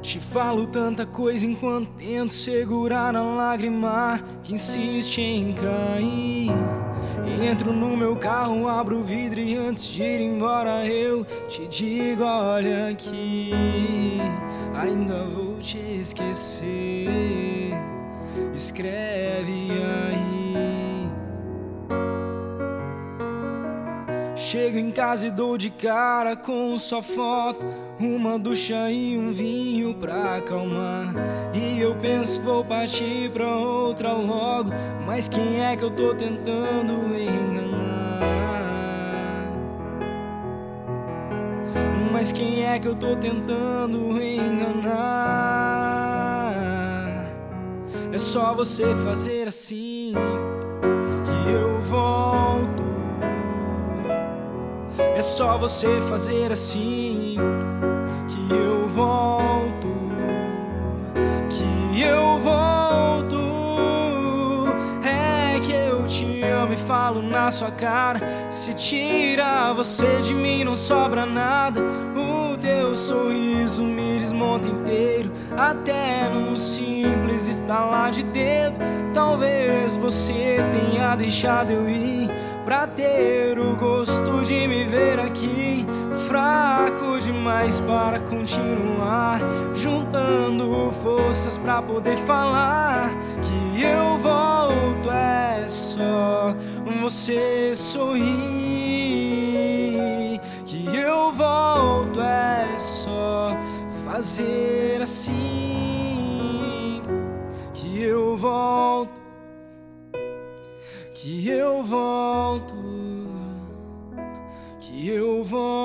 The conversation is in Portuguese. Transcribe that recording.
Te falo tanta coisa enquanto tento segurar a lágrima que insiste em cair. Entro no meu carro, abro o vidro e antes de ir embora eu te digo: olha aqui, ainda vou te esquecer. Escreve aí. Chego em casa e dou de cara com sua foto, uma ducha e um vinho pra acalmar. E eu penso, vou partir pra outra logo, mas quem é que eu tô tentando enganar? Mas quem é que eu tô tentando enganar? É só você fazer assim que eu volto. É só você fazer assim que eu volto, que eu volto. É que eu te amo e falo na sua cara. Se tirar você de mim não sobra nada. O teu sorriso me desmonta inteiro, até num simples estalar de dedo. Talvez você tenha deixado eu ir pra ter o gosto de me ver aqui, fraco demais para continuar, juntando forças pra poder falar que eu volto. É só você sorrir que eu volto. É só fazer assim que eu volto, que eu volto, que eu volto.